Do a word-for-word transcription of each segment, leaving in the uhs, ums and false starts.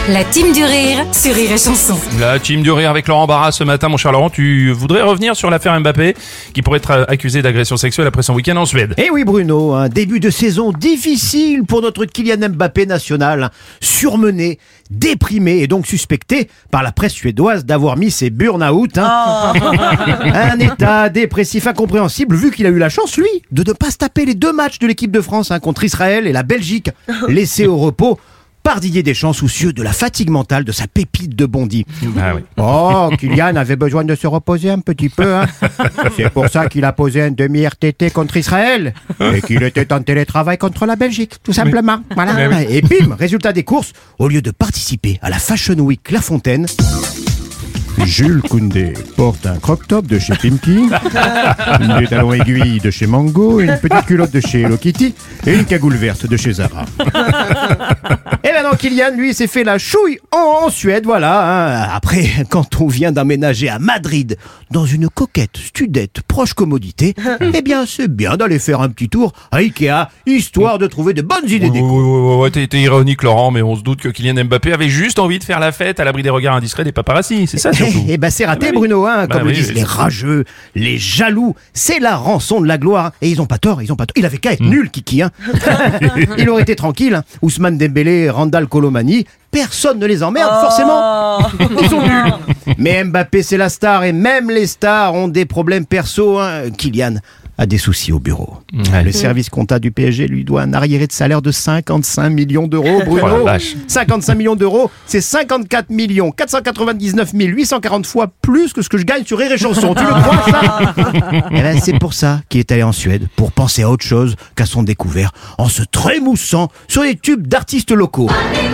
La team du rire sur Rire et Chanson. La team du rire avec Laurent Barra ce matin, mon cher Laurent. Tu voudrais revenir sur l'affaire Mbappé qui pourrait être accusé d'agression sexuelle après son week-end en Suède. Eh oui Bruno, un début de saison difficile pour notre Kylian Mbappé national, surmené, déprimé et donc suspecté par la presse suédoise d'avoir mis ses burn-out. Hein. Oh. Un état dépressif incompréhensible vu qu'il a eu la chance, lui, de ne pas se taper les deux matchs de l'équipe de France hein, contre Israël et la Belgique, laissés au repos par Didier Deschamps, soucieux de la fatigue mentale de sa pépite de Bondy. Ah oui. Oh, Kylian avait besoin de se reposer un petit peu. Hein. C'est pour ça qu'il a posé un demi-R T T contre Israël et qu'il était en télétravail contre la Belgique, tout simplement. Voilà. Oui. Et bim, résultat des courses, au lieu de participer à la Fashion Week La Fontaine, Jules Koundé porte un crop-top de chez Pimki, des talons aiguilles de chez Mango, une petite culotte de chez Hello Kitty et une cagoule verte de chez Zara. Et maintenant Kylian, lui, s'est fait la chouille en, en Suède, voilà. Hein. Après, quand on vient d'emménager à Madrid, dans une coquette studette proche commodité, eh bien, c'est bien d'aller faire un petit tour à Ikea, histoire de trouver de bonnes idées Ouais, déco. ouais, ouais, ouais, t'es, t'es ironique, Laurent, mais on se doute que Kylian Mbappé avait juste envie de faire la fête à l'abri des regards indiscrets des paparazzis, c'est ça surtout. Eh ben c'est raté Ah bah oui. Bruno, hein, Bah comme oui, le disent oui, les c'est- rageux, les jaloux, c'est la rançon de la gloire. Et ils ont pas tort, ils ont pas tort. Il avait qu'à être Mm. nul, Kiki. Hein. Il aurait été tranquille. Hein. Ousmane Dembélé, Randal Colomani, personne ne les emmerde forcément. Ils sont nuls. Mais Mbappé c'est la star et même les stars ont des problèmes perso. Hein. Kylian a des soucis au bureau. Ouais. Le service comptable du P S G lui doit un arriéré de salaire de cinquante-cinq millions d'euros, Bruno. Oh la vache. cinquante-cinq millions d'euros, c'est cinquante-quatre millions quatre cent quatre-vingt-dix-neuf mille huit cent quarante fois plus que ce que je gagne sur Rire et Chanson. Tu le crois ça? Eh ben, c'est pour ça qu'il est allé en Suède, pour penser à autre chose qu'à son découvert, en se trémoussant sur les tubes d'artistes locaux.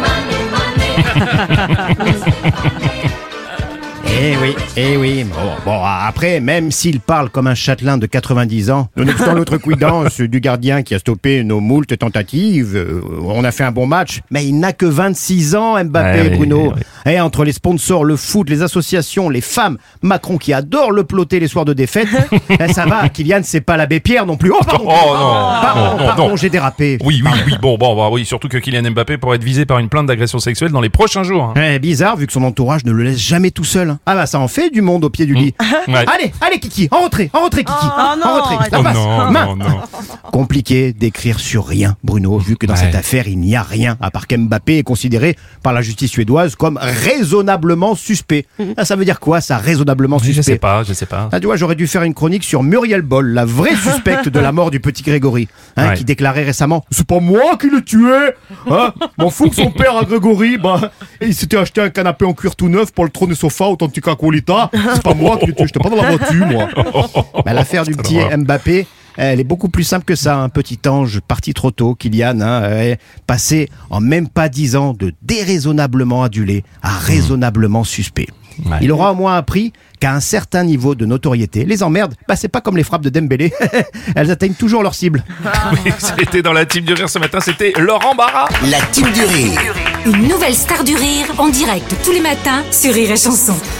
Eh oui, eh oui. Bon, bon, après, même s'il parle comme un châtelain de quatre-vingt-dix ans, nonobstant l'autre cuidance du gardien qui a stoppé nos moultes tentatives, euh, on a fait un bon match, mais il n'a que vingt-six ans, Mbappé, Ouais, Bruno. ouais, Et entre les sponsors, le foot, les associations, les femmes, Macron qui adore le ploter les soirs de défaite, eh, ça va, Kylian, c'est pas l'abbé Pierre non plus. Oh, pardon, Oh non, pardon, non, non, pardon, non. j'ai dérapé. Oui, oui, oui, bon, bon, bah oui, surtout que Kylian Mbappé pourrait être visé par une plainte d'agression sexuelle dans les prochains jours. Hein. Eh, bizarre, vu que son entourage ne le laisse jamais tout seul. hein. Ah bah ça en fait du monde au pied du lit. Ouais. Allez, allez Kiki, en rentrée, en rentrée Kiki, Oh non, en rentrée. arrête. La Oh passe. non, Main. non, non. Compliqué d'écrire sur rien, Bruno, vu que dans Ouais. cette affaire il n'y a rien, à part qu'Mbappé est considéré par la justice suédoise comme raisonnablement suspect. Ah, ça veut dire quoi ça, raisonnablement Je suspect? sais pas, je sais pas. Ah, tu vois, j'aurais dû faire une chronique sur Muriel Boll, la vraie suspecte de la mort du petit Grégory, hein, Ouais. qui déclarait récemment « C'est pas moi qui l'ai tué hein M'en fous que son père, à Grégory, bah, il s'était acheté un canapé en cuir tout neuf pour le trône et sofa Authentica Qualita. C'est pas moi qui l'ai tué, j'étais pas dans la voiture, moi. » Bah, l'affaire du petit drôle. Mbappé, elle est beaucoup plus simple que ça. Un petit ange parti trop tôt, Kylian, hein, est passé en même pas dix ans de déraisonnablement adulé à raisonnablement suspect. Ouais. Il aura au moins appris qu'à un certain niveau de notoriété, les emmerdes, bah c'est pas comme les frappes de Dembélé. Elles atteignent toujours leur cible. Oui, c'était dans la team du rire ce matin, c'était Laurent Barra. La team du rire. Une nouvelle star du rire en direct tous les matins sur Rire et Chanson.